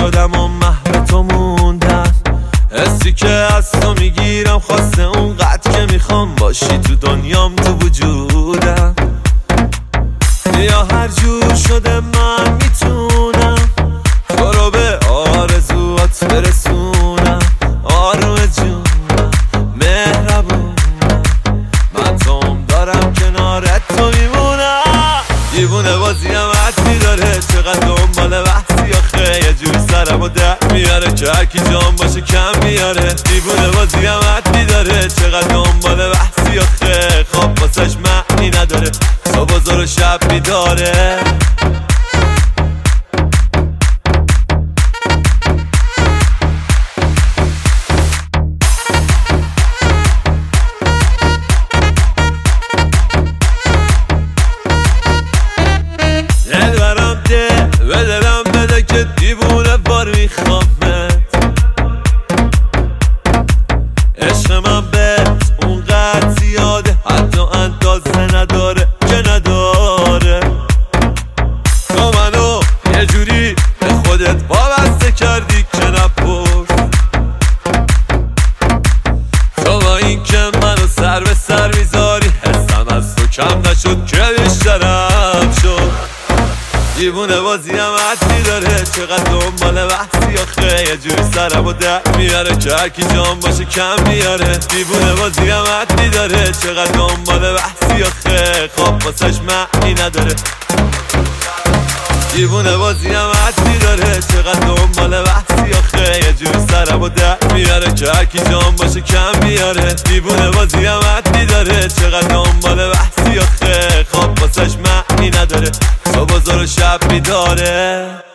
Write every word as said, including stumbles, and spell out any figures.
شدم و محو تو موندم، حسی که از تو میگیرم خواسته اونقدر که میخوام باشی تو دنیام تو وجودم. یا هر جور شده من میتونم تو رو به آرزوات برسونم. آروم جونم مهربونم، من توم دارم کنارت تو میمونم. دیوونه بازی هم حدی داره، چقدر دنبال بحثی آخه یه جوری سرمو در میاره که هرکی جام باشه کم میاره. دیوونه بازی هم حدی داره، چقدر دنبال بحثی آخه خواب واسش معنی نداره، صبح و زور و شب بیداره. دل برام ده به دلم بده که دیوونه بار میخوامت. عشق من بهت اونقدر زیاده حتی اندازه نداره که نداره. تو منو یه جوری به خودت وابسته کردی که نپرس. تو با این که منو سر به سر میذاری حسم از تو کم نشد که بیشترم شد. دیوونه بازی هم حدی داره، چقدر دنبال بحثی آخه یه جوری سرمو در میاره که هرکی جام باشه کم میاره. دیوونه بازی هم حدی داره، چقدر دنبال بحثی آخه خواب واسش معنی نداره. دیوونه بازی هم حدی داره، چقدر دنبال بحثی آخه یه جوری سرمو در میاره که هرکی جام باشه کم میاره. دیوونه بازی هم حدی داره، چقدر دنبال بحثی آخه خواب واسش معنی نداره، صبح و زور و شب بیداره.